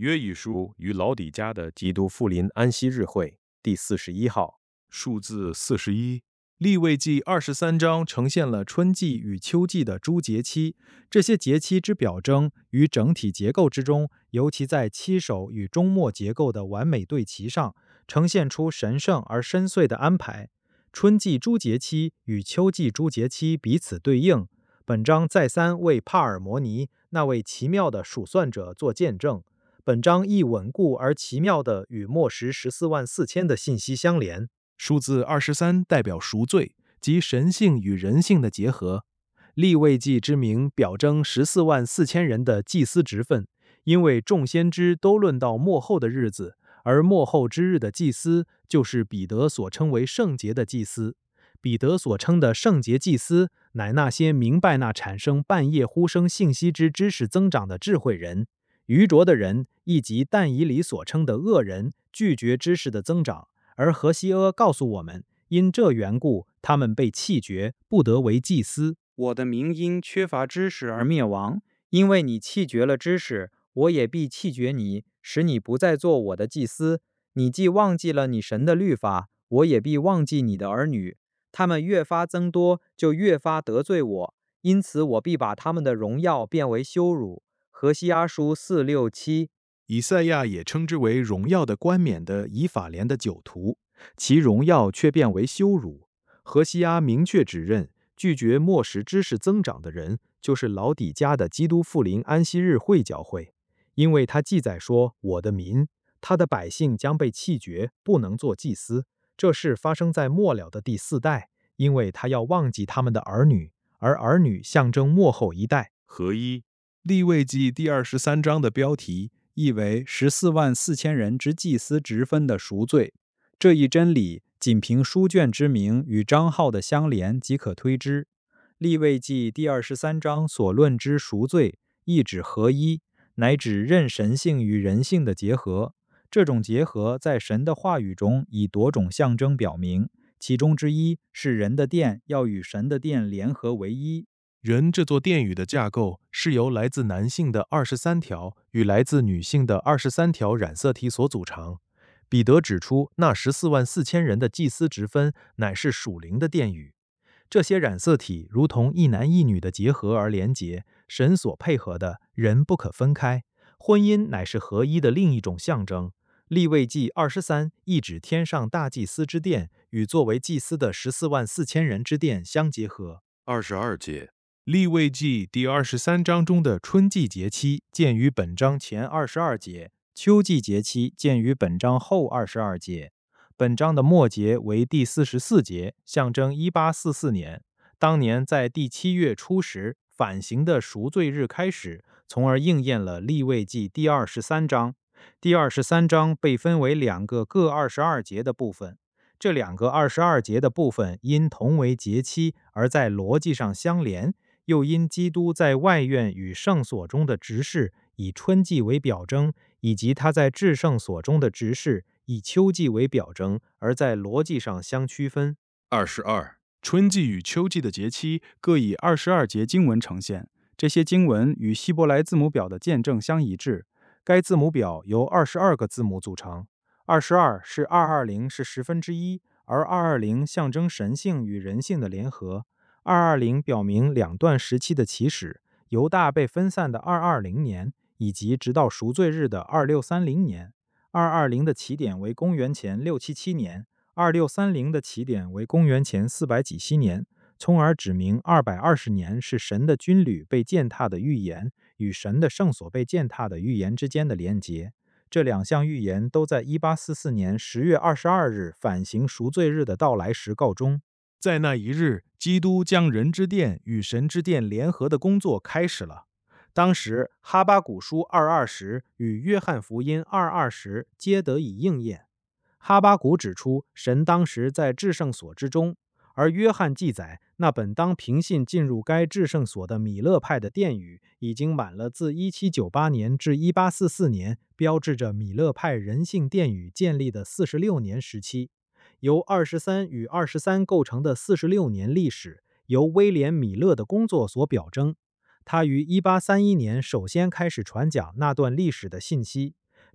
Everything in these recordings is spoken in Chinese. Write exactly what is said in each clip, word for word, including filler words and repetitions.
约珥书与老底嘉的基督复临安息日会第四十一号，数字四十一。利未记二十三章呈现了春季与秋季的诸节期，这些节期之表征于整体结构之中，尤其在期首与终末结构的完美对齐上，呈现出神圣而深邃的安排。春季诸节期与秋季诸节期彼此对应。本章再三为帕尔摩尼那位奇妙的数算者做见证。本章亦稳固而奇妙地与末时十四万四千的信息相连。数字二十三代表赎罪，即神性与人性的结合。利未记之名表征十四万四千人的祭司职分，因为众先知都论到末后的日子，而末后之日的祭司就是彼得所称为圣洁的祭司。彼得所称的圣洁祭司，乃那些明白那产生半夜呼声信息之知识增长的智慧人。愚拙的人，以及但以理所称的恶人，拒绝知识的增长。而何西阿告诉我们，因这缘故，他们被弃绝，不得为祭司。 我的民因缺乏知识而灭亡，因为你弃绝了知识，我也必弃绝你，使你不再做我的祭司。你既忘记了你神的律法，我也必忘记你的儿女。他们越发增多，就越发得罪我，因此我必把他们的荣耀变为羞辱。何西阿书四六七。 以赛亚也称之为荣耀的冠冕的以法莲的酒徒，其荣耀却变为羞辱。何西阿明确指认，拒绝末时知识增长的人，就是老底嘉的基督复临安息日会教会，因为他记载说，我的民，他的百姓将被弃绝，不能做祭司。这事发生在末了的第四代，因为他要忘记他们的儿女，而儿女象征末后一代。合一。利未记第二十三章的标题意为十四万四千人之祭司职分的赎罪。这一真理仅凭书卷之名与章号的相连即可推知。利未记第二十三章所论之赎罪，意指合一，乃指认神性与人性的结合。这种结合在神的话语中以多种象征表明，其中之一是人的殿要与神的殿联合为一。 人这座殿宇的架构是由来自男性的二十三条与来自女性的二十三条染色体所组成。彼得指出，那十四万四千人的祭司职分乃是属灵的殿宇。这些染色体如同一男一女的结合而连结，神所配合的，人不可分开。婚姻乃是合一的另一种象征。利未记二十三意指天上大祭司之殿与作为祭司的十四万四千人之殿相结合。二十二节。利未记第二十三章中的春季节期见于本章前二十二节， 秋季节期见于本章后二十二节。 本章的末节为第四十四节，象征一八四四年。当年在第七月初时，返行的赎罪日开始，从而应验了利未记第二十三章。第二十三章被分为两个各二十二节的部分。这两个二十二节的部分因同为节期而在逻辑上相连，又因基督在外院与圣所中的执事以春季为表征，以及他在至圣所中的执事以秋季为表征，而在逻辑上相区分。二十二，春季与秋季的节期各以二十二节经文呈现，这些经文与希伯来字母表的见证相一致。该字母表由二十二个字母组成，二十二是二二零是十分之一，而二二零象征神性与人性的联合。二二零表明两段时期的起始，犹大被分散的二二零年，以及直到赎罪日的二六三零年。二二零的起点为公元前六七七年，二六三零的起点为公元前四百几西年，从而指明二百二十年是神的军旅被践踏的预言与神的圣所被践踏的预言之间的连结。这两项预言都在一八四四年十月二十二日返行赎罪日的到来时告终。在那一日，基督将人之殿与神之殿联合的工作开始了。当时哈巴谷书二二十与约翰福音二二十皆得以应验。哈巴谷指出神当时在至圣所之中，而约翰记载那本当凭信进入该至圣所的米勒派的殿宇已经满了自一七九八年至一八四四年，标志着米勒派人性殿宇建立的四十六年时期。由二十三与二十三构成的四十六年历史，由威廉·米勒的工作所表征。他于一八三一年首先开始传讲那段历史的信息。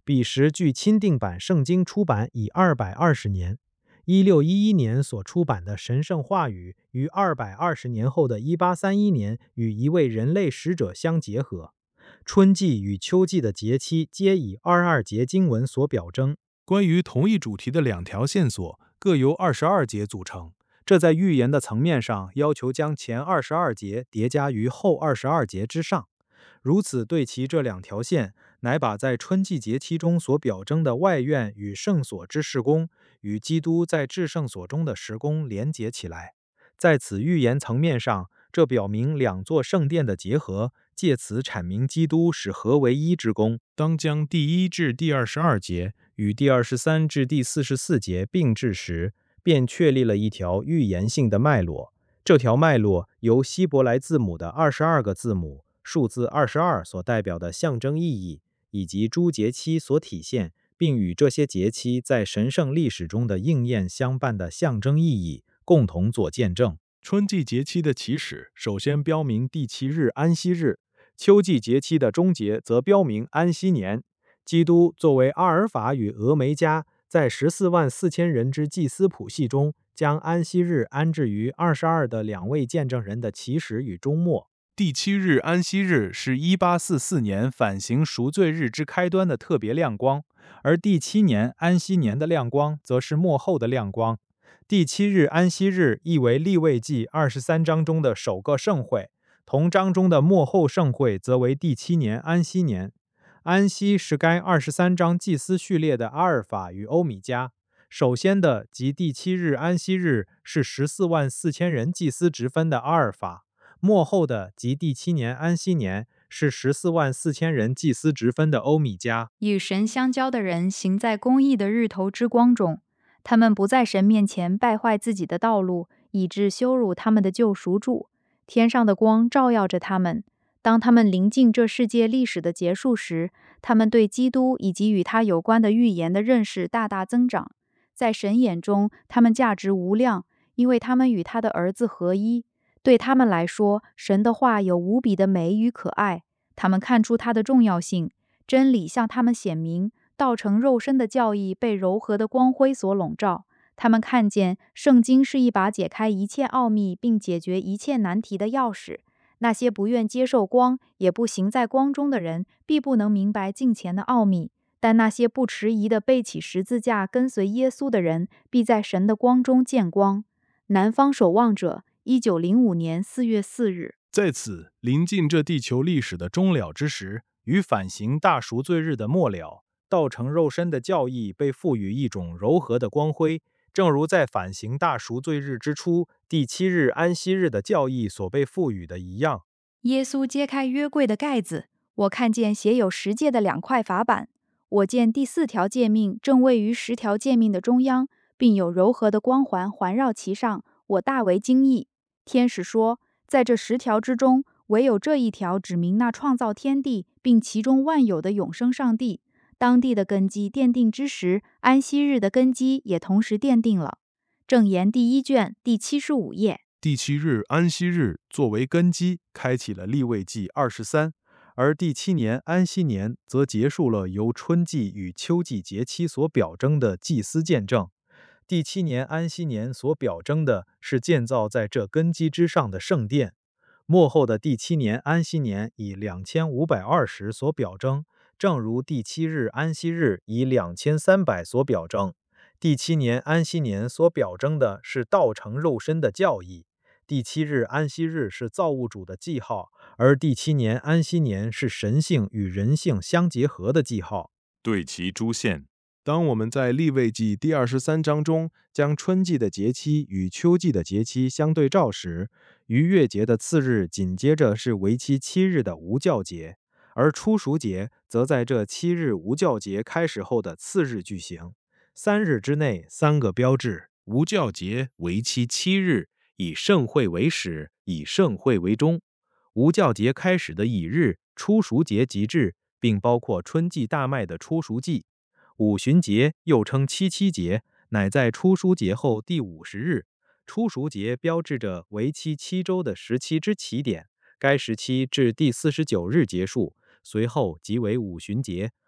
彼时距钦定版圣经出版已二百二十年。一六一一年所出版的神圣话语于二百二十年后的一八三一年与一位人类使者相结合。春季与秋季的节期皆以二十二节经文所表征。关于同一主题的两条线索各由二十二节组成，这在预言的层面上要求将前二十二节叠加于后二十二节之上。如此对齐这两条线，乃把在春季节期中所表征的外院与圣所之事工，与基督在至圣所中的事工连结起来。在此预言层面上，这表明两座圣殿的结合，借此阐明基督使合为一之功。当将第一至第二十二节与第二十三至第四十四节并置时，便确立了一条预言性的脉络。这条脉络由希伯来字母的二十二个字母、数字二十二所代表的象征意义，以及诸节期所体现，并与这些节期在神圣历史中的应验相伴的象征意义共同作见证。春季节期的起始首先标明第七日安息日，秋季节期的终结则标明安息年。基督作为阿尔法与俄梅加，在十四万四千人之祭司谱系中，将安息日安置于二十二的两位见证人的起始与终末。第七日安息日是一八四四年反刑赎罪日之开端的特别亮光，而第七年安息年的亮光则是末后的亮光。第七日安息日亦为利未记二十三章中的首个盛会，同章中的末后盛会则为第七年安息年。安息是该二十三章祭司序列的阿尔法与欧米迦。首先的即第七日安息日是十四万四千人祭司职分的阿尔法，末后的即第七年安息年是十四万四千人祭司职分的欧米迦。 与神相交的人行在公义的日头之光中，他们不在神面前败坏自己的道路，以致羞辱他们的救赎主。天上的光照耀着他们。当他们临近这世界历史的结束时，他们对基督以及与他有关的预言的认识大大增长。在神眼中，他们价值无量，因为他们与他的儿子合一。对他们来说，神的话有无比的美与可爱。他们看出它的重要性，真理向他们显明，道成肉身的教义被柔和的光辉所笼罩。他们看见圣经是一把解开一切奥秘并解决一切难题的钥匙。那些不愿接受光，也不行在光中的人，必不能明白近前的奥秘；但那些不迟疑地背起十字架跟随耶稣的人，必在神的光中见光。南方守望者，一九零五年四月四日。 在此临近这地球历史的终了之时，与反刑大赎罪日的末了，道成肉身的教义被赋予一种柔和的光辉，正如在反刑大赎罪日之初，第七日安息日的教义所被赋予的一样。 耶稣揭开约柜的盖子，我看见写有十诫的两块法板。我见第四条诫命正位于十条诫命的中央，并有柔和的光环环绕其上，我大为惊异。天使说，在这十条之中，唯有这一条指明那创造天地并其中万有的永生上帝。当地的根基奠定之时，安息日的根基也同时奠定了。正言第一卷第七十五页。 第七日安息日作为根基，开启了利未记二十三，而第七年安息年则结束了由春季与秋季节期所表征的祭司见证。第七年安息年所表征的是建造在这根基之上的圣殿。末后的第七年安息年以两千五百二十所表征，正如第七日安息日以两千三百所表征。第七年安息年所表征的是道成肉身的教义。第七日安息日是造物主的记号，而第七年安息年是神性与人性相结合的记号。对其诸线。当我们在利未记第二十三章中将春季的节期与秋季的节期相对照时，逾越节的次日紧接着是为期七日的无教节，而初熟节则在这七日无教节开始后的次日举行。三日之内三个标志：无教节为期七日，以盛会为始，以盛会为终。无教节开始的乙日，初熟节即至，并包括春季大麦的初熟季。五旬节又称七七节，乃在初熟节后第五十日。初熟节标志着为期七周的时期之起点，该时期至第四十九日结束，随后即为五旬节。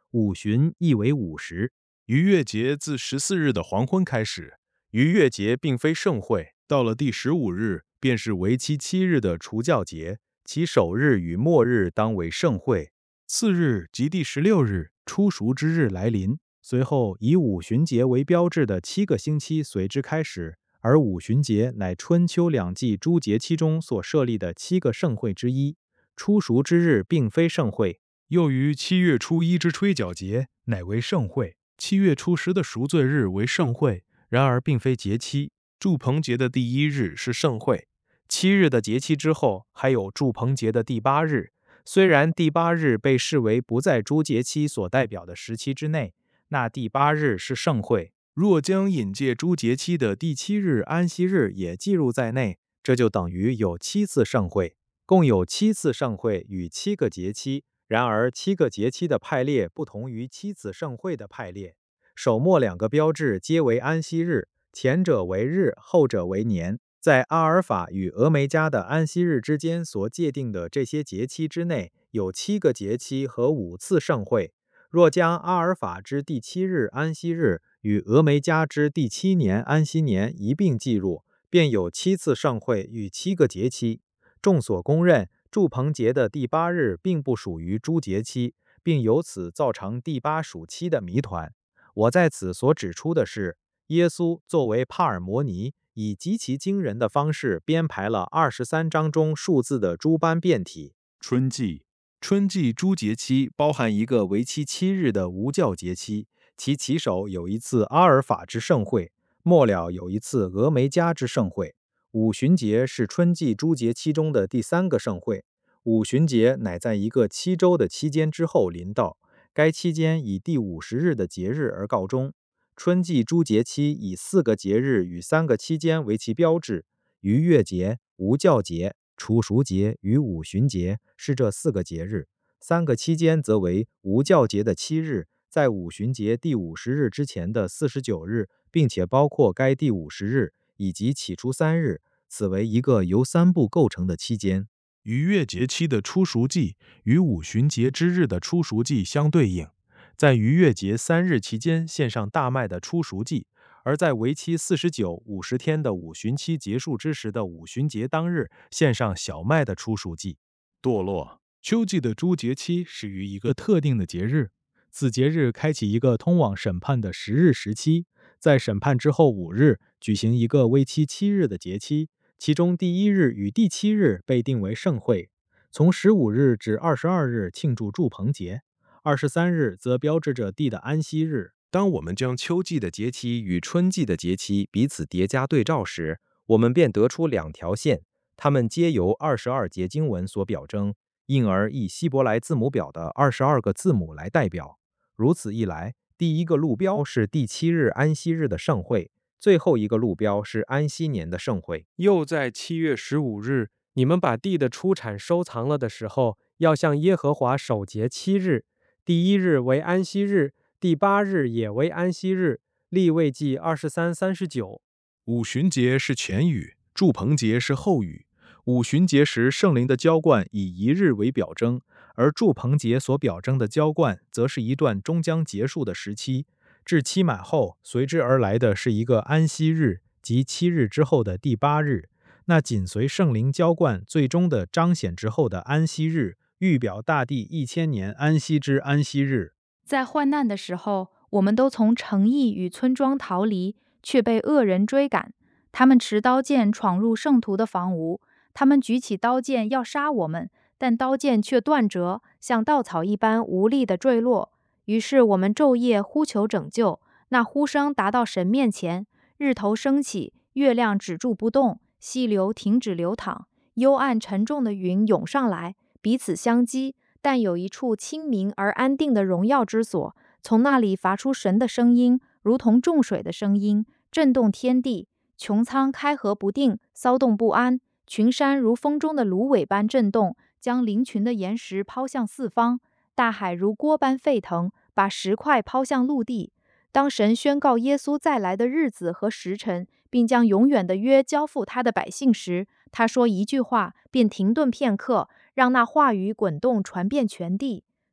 五旬亦为五十。 逾越节自十四日的黄昏开始。 逾越节并非盛会，到了第十五日，便是为期七日的除酵节，其首日与末日当为盛会。 次日即第十六日，初熟之日来临。 随后以五旬节为标志的七个星期随之开始，而五旬节乃春秋两季诸节期中所设立的七个盛会之一。初熟之日并非盛会。 又于七月初一之吹角节，乃为盛会。七月初十的赎罪日为盛会， 然而并非节期。 住棚节的第一日是盛会。 七日的节期之后，还有住棚节的第八日。虽然第八日被视为不在诸节期所代表的时期之内，那第八日是盛会。若将引介诸节期的第七日安息日也计入在内，这就等于有七次盛会，共有七次盛会与七个节期。然而七个节期的派列不同于七次盛会的派列。首末两个标志皆为安息日，前者为日，后者为年。在阿尔法与俄梅加的安息日之间所界定的这些节期之内，有七个节期和五次盛会。若将阿尔法之第七日安息日与俄梅加之第七年安息年一并计入，便有七次盛会与七个节期。众所公认，住棚节的第八日并不属于诸节期，并由此造成第八属期的谜团。我在此所指出的是，耶稣作为帕尔摩尼，以极其惊人的方式编排了二十三章中数字的诸般变体。 春季， 春季诸节期包含一个为期七日的无酵节期，其起首有一次阿尔法之盛会，末了有一次俄梅加之盛会。五旬节是春季诸节期中的第三个盛会。五旬节乃在一个七周的期间之后临到，该期间以第五十日的节日而告终。春季诸节期以四个节日与三个期间为其标志，逾越节、无酵节、初熟节与五旬节是这四个节日。三个期间则为无酵节的七日，在五旬节第五十日之前的四十九日，并且包括该第五十日以及起初三日，此为一个由三部构成的期间。 逾越节期的初熟祭与五旬节之日的初熟祭相对应，在逾越节三日期间献上大麦的初熟祭，而在为期四十九、五十天的五旬期结束之时的五旬节当日献上小麦的初熟祭。 堕落， 秋季的诸节期始于一个特定的节日，此节日开启一个通往审判的十日时期，在审判之后五日举行一个为期七日的节期，其中第一日与第七日被定为盛会，从十五日至二十二日庆祝住棚节，二十三日则标志着地的安息日。 当我们将秋季的节期与春季的节期彼此叠加对照时，我们便得出两条线，它们皆由二十二节经文所表征，因而以希伯来字母表的二十二个字母来代表。如此一来，第一个路标是第七日安息日的盛会，最后一个路标是安息年的盛会。 又在七月十五日，你们把地的出产收藏了的时候，要向耶和华守节七日，第一日为安息日，第八日也为安息日。利未记二十三、三十九。 五旬节是前雨，住棚节是后雨。五旬节时圣灵的浇灌以一日为表征，而住棚节所表征的浇灌则是一段终将结束的时期。至期满后，随之而来的是一个安息日，即七日之后的第八日。那紧随圣灵浇灌最终的彰显之后的安息日，预表大地一千年安息之安息日。 在患难的时候，我们都从城邑与村庄逃离，却被恶人追赶。他们持刀剑闯入圣徒的房屋，他们举起刀剑要杀我们，但刀剑却断折，像稻草一般无力地坠落。于是我们昼夜呼求拯救，那呼声达到神面前。日头升起，月亮止住不动，溪流停止流淌，幽暗沉重的云涌上来，彼此相击。但有一处清明而安定的荣耀之所，从那里发出神的声音，如同众水的声音，震动天地。穹苍开合不定，骚动不安，群山如风中的芦苇般震动，将嶙峋的岩石抛向四方。大海如锅般沸腾，把石块抛向陆地。当神宣告耶稣再来的日子和时辰，并将永远的约交付他的百姓时，他说一句话，便停顿片刻，让那话语滚动传遍全地。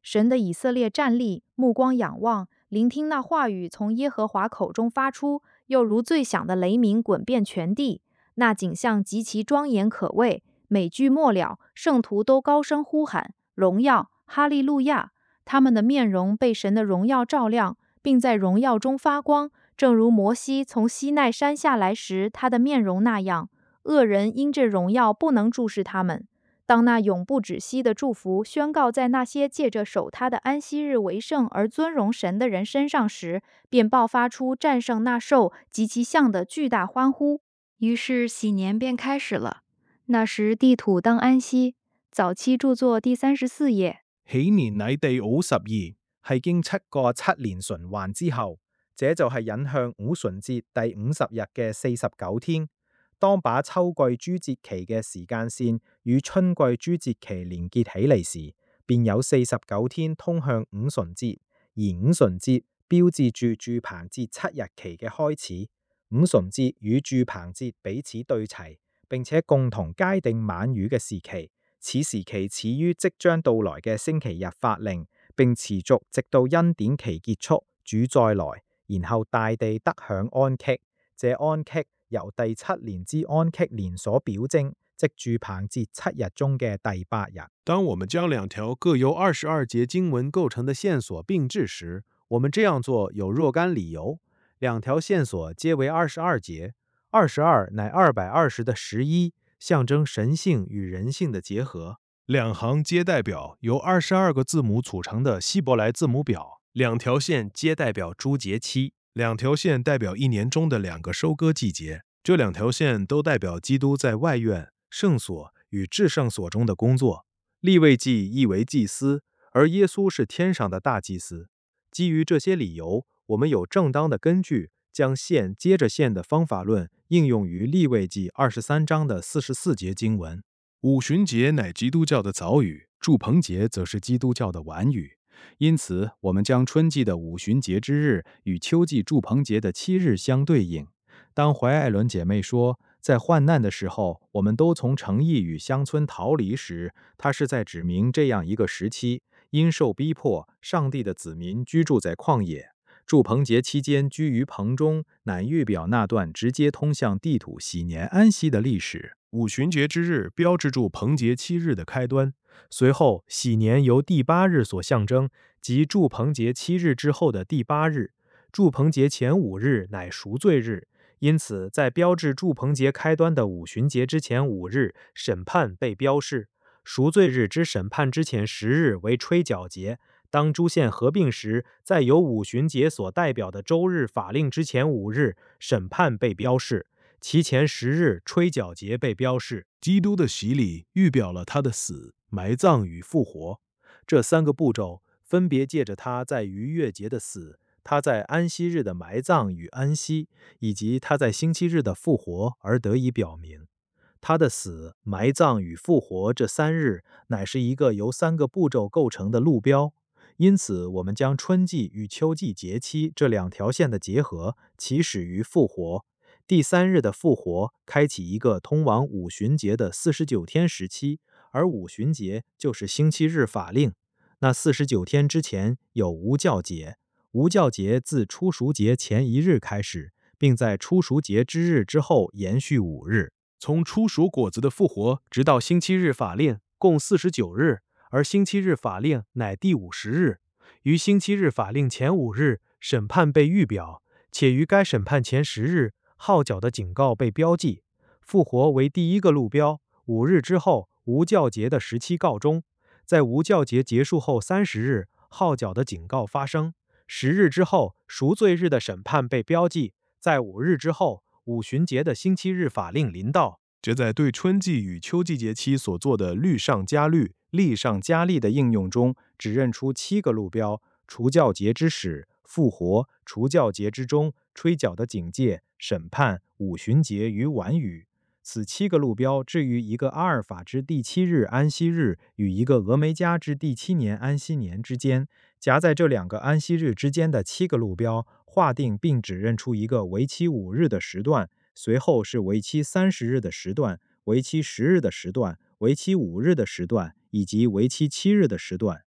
神的以色列站立，目光仰望，聆听那话语从耶和华口中发出，又如最响的雷鸣滚遍全地。那景象极其庄严可畏，每句末了，圣徒都高声呼喊：荣耀，哈利路亚！他们的面容被神的荣耀照亮，并在荣耀中发光，正如摩西从西奈山下来时他的面容那样。恶人因这荣耀不能注视他们。当那永不止息的祝福宣告在那些借着守他的安息日为圣而尊荣神的人身上时，便爆发出战胜那兽及其像的巨大歡呼。於是喜年便開始了。那時地土當安息。早期著作第三十四頁。 喜年禮第五十二，係經七個七年循環之後，這就係引向五旬節第五十日嘅四十九天。當把秋季諸節期嘅時間線與春季諸節期連結起嚟時，便有四十九天通向五旬節，而五旬節標誌住住棚節七日期嘅開始。五旬節與住棚節彼此對齊，並且共同皆定晚雨嘅時期。此時期始於即將到來嘅星期日法令，並持續直到恩典期結束，主再來，然後大地得享安息。這安息由第七年之安息年所表徵，即住棚節七日中嘅第八日。 當我們將兩條各由二十二節經文構成的線索並置時，我們這樣做有若干理由。兩條線索皆為二十二節，二十二乃二百二十的十一，象徵神性與人性的結合。 兩行皆代表由二十二個字母組成的希伯來字母表， 兩條線皆代表諸節期， 兩條線代表一年中的兩個收割季節。這兩條線都代表基督在外院、聖所與至聖所中的工作。利未記意為祭司，而耶穌是天上的大祭司。基於這些理由，我們有正當的根據，將線接着線的方法論應用於利未記二十三章的四十四節經文。五旬節乃基督教的早雨，住棚節則是基督教的晚雨。因此，我們將春季的五旬節之日與秋季住棚節的七日相對應。當懷愛倫姐妹說，在患難的時候，我們都從城邑與鄉村逃離時，她是在指明這樣一個時期，因受逼迫，上帝的子民居住在曠野。住棚節期間居於棚中，乃預表那段直接通向地土喜年安息的歷史。五旬節之日標誌住棚節七日的開端，隨後喜年由第八日所象徵，即住棚節七日之後的第八日。住棚節前五日乃贖罪日。因此，在標誌住棚節開端的五旬節之前五日，審判被標示；贖罪日之審判之前十日為吹角節。當諸縣合併時，在由五旬節所代表的週日法令之前五日，審判被標示；其前十日吹角節被標示。基督的洗禮預表了他的死、埋葬與復活。這三個步驟分別借着他在逾越節的死，他在安息日的埋葬與安息，以及他在星期日的復活而得以表明。他的死、埋葬與復活這三日，乃是一個由三個步驟構成的路標。因此，我們將春季與秋季節期這兩條線的結合，起始於復活。第三日的復活，開啟一個通往五旬節的四十九天時期，而五旬節就是星期日法令。那四十九天之前有無酵節。無酵節自初熟節前一日開始，並在初熟節之日之後延續五日。從初熟果子的復活直到星期日法令，共四十九日，而星期日法令乃第五十日。於星期日法令前五日，審判被預表，且於該審判前十日，號角的警告被標記。復活為第一個路標，五日之後，無酵節的時期告終。在無酵節結束後三十日，號角的警告發生。十日之後，贖罪日的審判被標記；在五日之後，五旬節的星期日法令臨到。這在對春季與秋季節期所做的律上加律、例上加例的應用中，指認出七個路標：除酵節之始、復活、除酵節之終、吹角的警戒、審判、五旬節與晚雨。此七個路標置於一個阿爾法之第七日安息日與一個俄梅加之第七年安息年之間。夾在這兩個安息日之間的七個路標，劃定並指認出一個為期五日的時段，隨後是為期三十日的時段、為期十日的時段、為期五日的時段以及為期七日的時段。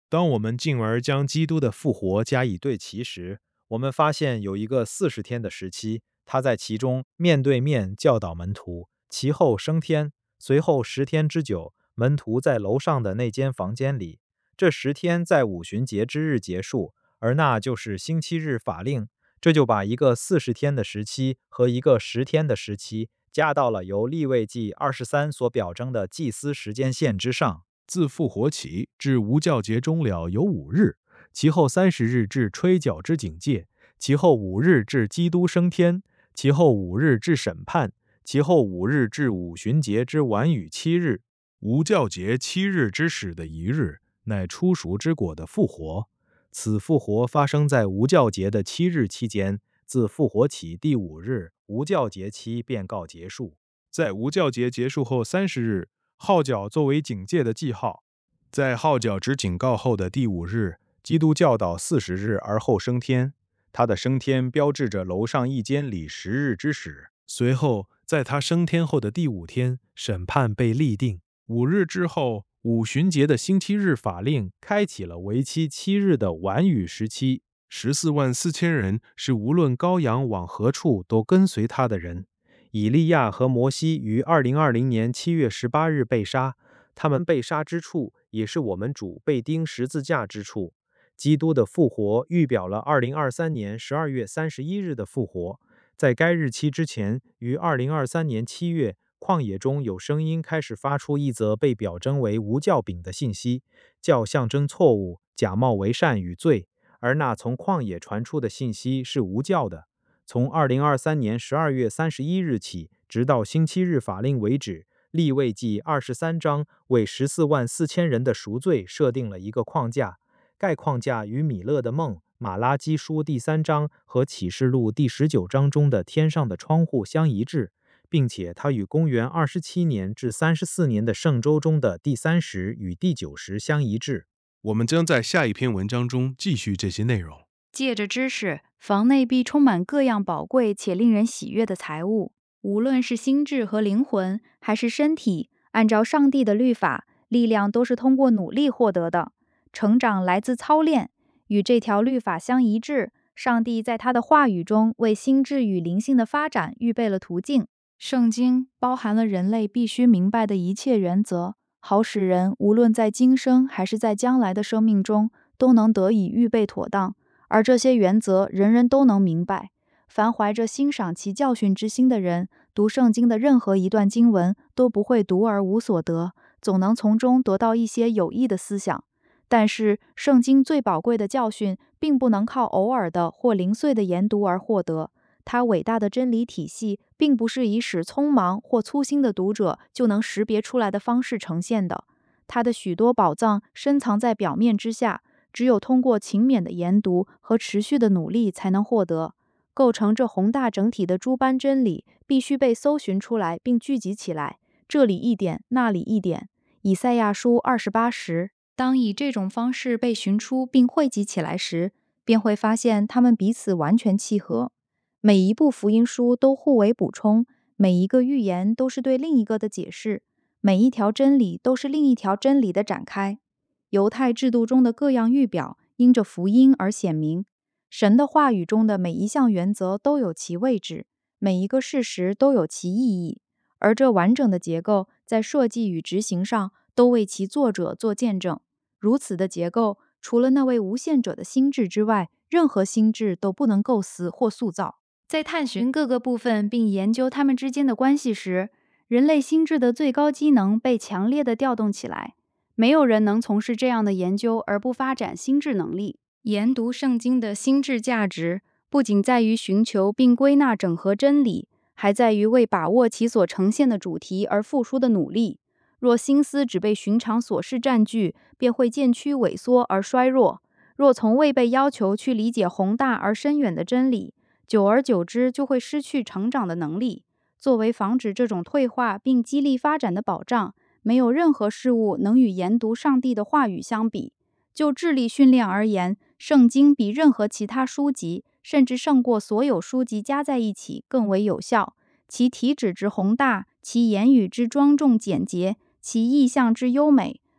当我们进而将基督的复活加以对齐时，我们发现有一个四十天的时期，他在其中面对面教导门徒，其后升天，随后十天之久，门徒在楼上的那间房间里。这十天在五旬节之日结束，而那就是星期日法令。这就把一个四十天的时期和一个十天的时期加到了由利未记二十三所表征的祭司时间线之上。 自复活起至无教节终了有五日，其后三十日至吹角之警戒，其后五日至基督升天，其后五日至审判，其后五日至五旬节之晚雨七日。无教节七日之始的一日，乃初熟之果的复活。 此复活发生在无教节的七日期间，自复活起第五日，无教节期便告结束。 在无教节结束后三十日，号角作为警戒的记号。在号角之警告后的第五日，基督教导四十日而后升天。他的升天标志着楼上一间里十日之始。随后，在他升天后的第五天，审判被立定。五日之后，五旬节的星期日法令开启了为期七日的晚雨时期。十四万四千人是无论羔羊往何处都跟随他的人。 以利亚和摩西于二零二零年七月十八日被杀，他们被杀之处也是我们主被钉十字架之处。基督的复活预表了二零二三年十二月三十一日的复活。在该日期之前，于二零二三年七月，旷野中有声音开始发出一则被表征为无教饼的信息，叫象征错误、假冒为善与罪，而那从旷野传出的信息是无教的。从二零二三年十二月三十一日起，直到星期日法令为止，利未记二十三章为十四万四千人的赎罪设定了一个框架。该框架与米勒的梦、马拉基书第三章和启示录第十九章中的天上的窗户相一致，并且它与公元二十七年至三十四年的圣周中的第三十与第九十相一致。 我们将在下一篇文章中继续这些内容。 借着知识，房内必充满各样宝贵且令人喜悦的财物，无论是心智和灵魂，还是身体，按照上帝的律法，力量都是通过努力获得的。成长来自操练，与这条律法相一致。上帝在他的话语中为心智与灵性的发展预备了途径。圣经包含了人类必须明白的一切原则，好使人无论在今生还是在将来的生命中都能得以预备妥当。而这些原则人人都能明白。凡怀着欣赏其教训之心的人，读圣经的任何一段经文都不会读而无所得，总能从中得到一些有益的思想。但是圣经最宝贵的教训并不能靠偶尔的或零碎的研读而获得，它伟大的真理体系并不是以使匆忙或粗心的读者就能识别出来的方式呈现的。它的许多宝藏深藏在表面之下，只有通过勤勉的研读和持续的努力才能获得。构成这宏大整体的诸般真理必须被搜寻出来并聚集起来，这里一点，那里一点。以赛亚书二十八时，当以这种方式被寻出并汇集起来时，便会发现它们彼此完全契合。每一部福音书都互为补充，每一个预言都是对另一个的解释，每一条真理都是另一条真理的展开。犹太制度中的各样预表因着福音而显明，神的话语中的每一项原则都有其位置，每一个事实都有其意义，而这完整的结构在设计与执行上都为其作者做见证。如此的结构，除了那位无限者的心智之外，任何心智都不能构思或塑造。在探寻各个部分并研究它们之间的关系时，人类心智的最高机能被强烈地调动起来。没有人能从事这样的研究而不发展心智能力。研读圣经的心智价值，不仅在于寻求并归纳整合真理，还在于为把握其所呈现的主题而付出的努力。若心思只被寻常琐事占据，便会渐趋萎缩而衰弱。若从未被要求去理解宏大而深远的真理，久而久之就会失去成长的能力。作为防止这种退化并激励发展的保障，没有任何事物能与研读上帝的话语相比。就智力训练而言，圣经比任何其他书籍，甚至胜过所有书籍加在一起更为有效。其体旨之宏大，其言语之庄重简洁，其意象之优美，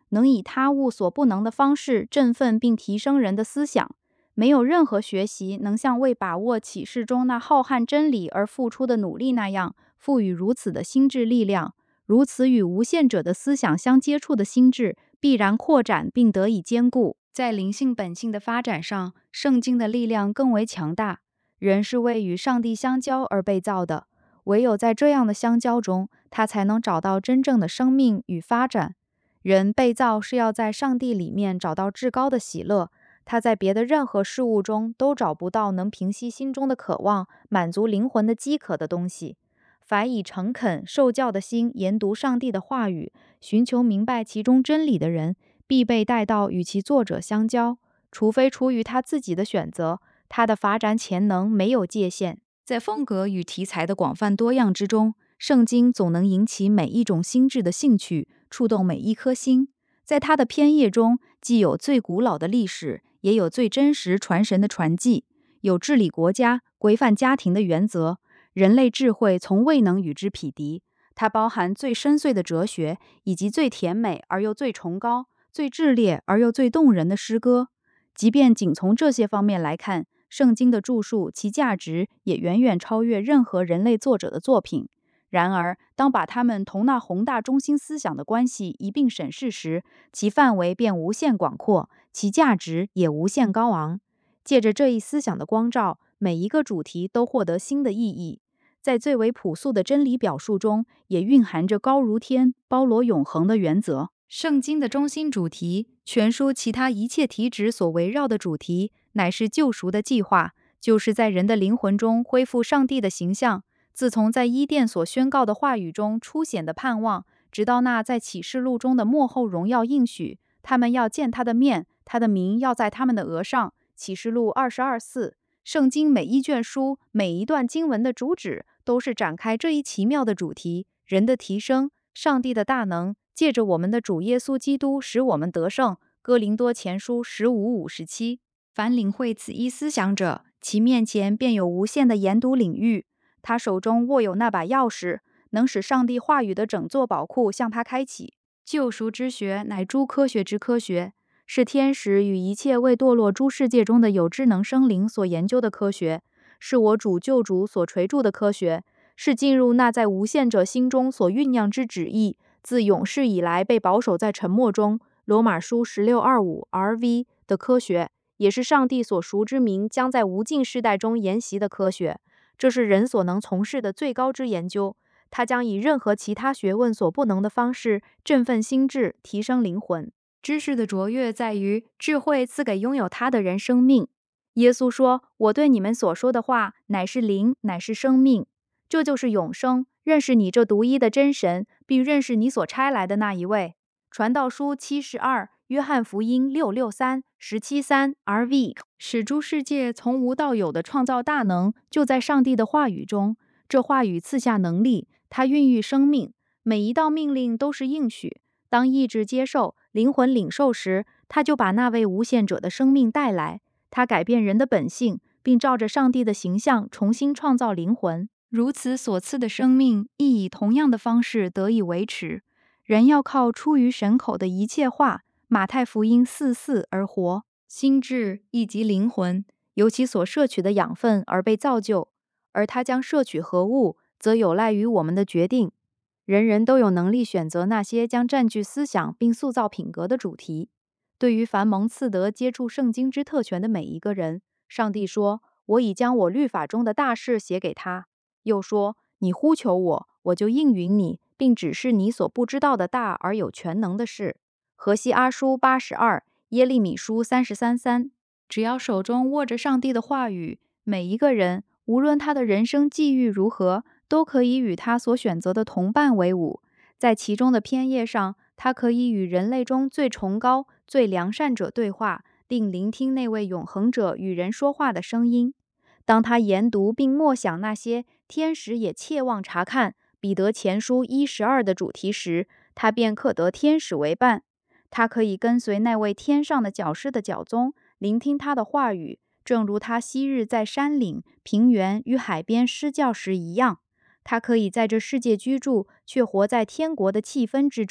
能以他物所不能的方式振奋并提升人的思想。没有任何学习能像为把握启示中那浩瀚真理而付出的努力那样，赋予如此的心智力量。如此与无限者的思想相接触的心智，必然扩展并得以坚固。在灵性本性的发展上，圣经的力量更为强大。人是为与上帝相交而被造的，唯有在这样的相交中，他才能找到真正的生命与发展。人被造是要在上帝里面找到至高的喜乐，他在别的任何事物中都找不到能平息心中的渴望、满足灵魂的饥渴的东西。凡以诚恳受教的心研读上帝的话语，寻求明白其中真理的人，必被带到与其作者相交。除非出于他自己的选择，他的发展潜能没有界限。在风格与题材的广泛多样之中，圣经总能引起每一种心智的兴趣，触动每一颗心。在他的篇页中，既有最古老的历史，也有最真实传神的传记，有治理国家、规范家庭的原则。人类智慧从未能与之匹敌，它包含最深邃的哲学，以及最甜美而又最崇高、最炽烈而又最动人的诗歌。即便仅从这些方面来看，圣经的著述其价值也远远超越任何人类作者的作品。然而，当把它们同那宏大中心思想的关系一并审视时，其范围便无限广阔，其价值也无限高昂。借着这一思想的光照，每一个主题都获得新的意义。在最为朴素的真理表述中，也蕴含着高如天、包罗永恒的原则。圣经的中心主题，全书其他一切题旨所围绕的主题，乃是救赎的计划，就是在人的灵魂中恢复上帝的形象。自从在伊甸所宣告的话语中出显的盼望，直到那在启示录中的末后荣耀应许，他们要见他的面，他的名要在他们的额上。启示录二十二四。圣经每一卷书、每一段经文的主旨，都是展开这一奇妙的主题：人的提升，上帝的大能，借着我们的主耶稣基督使我们得胜。哥林多前书十五五十七。凡领会此一思想者，其面前便有无限的研读领域。他手中握有那把钥匙，能使上帝话语的整座宝库向他开启。救赎之学乃诸科学之科学，是天使与一切未堕落诸世界中的有智能生灵所研究的科学，是我主救主所垂注的科学，是进入那在无限者心中所酝酿之旨意，自永世以来被保守在沉默中罗马书十六二五 R V 的科学，也是上帝所赎之民将在无尽世代中研习的科学。这是人所能从事的最高之研究，它将以任何其他学问所不能的方式振奋心智，提升灵魂。知识的卓越在于智慧赐给拥有它的人生命。耶稣说：“我对你们所说的话，乃是灵，乃是生命。”这就是永生，认识你这独一的真神，并认识你所差来的那一位。传道书七十二，约翰福音六六三十七三 R V。 使诸世界从无到有的创造大能，就在上帝的话语中。这话语赐下能力，它孕育生命。每一道命令都是应许。当意志接受，灵魂领受时，他就把那位无限者的生命带来。他改变人的本性，并照着上帝的形象重新创造灵魂。如此所赐的生命，亦以同样的方式得以维持。人要靠出于神口的一切话，马太福音四四而活。心智以及灵魂由其所摄取的养分而被造就，而他将摄取何物，则有赖于我们的决定。人人都有能力选择那些将占据思想并塑造品格的主题。对于凡蒙赐得接触圣经之特权的每一个人，上帝说：“我已将我律法中的大事写给他。”又说：“你呼求我，我就应允你，并指示你所不知道的大而有全能的事。”何西阿书八十二，耶利米书三十三三。只要手中握着上帝的话语，每一个人，无论他的人生际遇如何，都可以与他所选择的同伴为伍。在其中的篇页上，他可以与人类中最崇高、最良善者对话，并聆听那位永恒者与人说话的声音。当他研读并默想那些天使也切望查看彼得前书一十二的主题时，他便可得天使为伴。他可以跟随那位天上的教师的脚踪，聆听他的话语，正如他昔日在山岭、平原与海边施教时一样。他可以在这世界居住，却活在天国的气氛之中，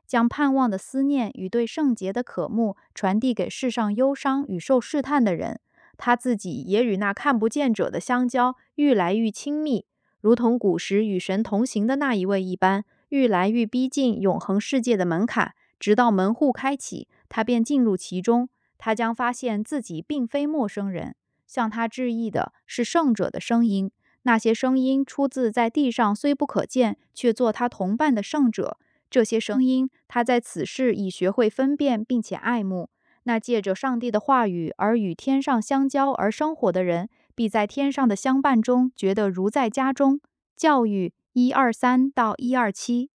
将盼望的思念与对圣洁的渴慕传递给世上忧伤与受试探的人。他自己也与那看不见者的相交愈来愈亲密，如同古时与神同行的那一位一般，愈来愈逼近永恒世界的门槛，直到门户开启，他便进入其中。他将发现自己并非陌生人，向他致意的是圣者的声音。那些声音出自在地上虽不可见，却做他同伴的圣者。这些声音，他在此世已学会分辨并且爱慕。那借着上帝的话语而与天上相交而生活的人，必在天上的相伴中觉得如在家中。教育一二三到一二七。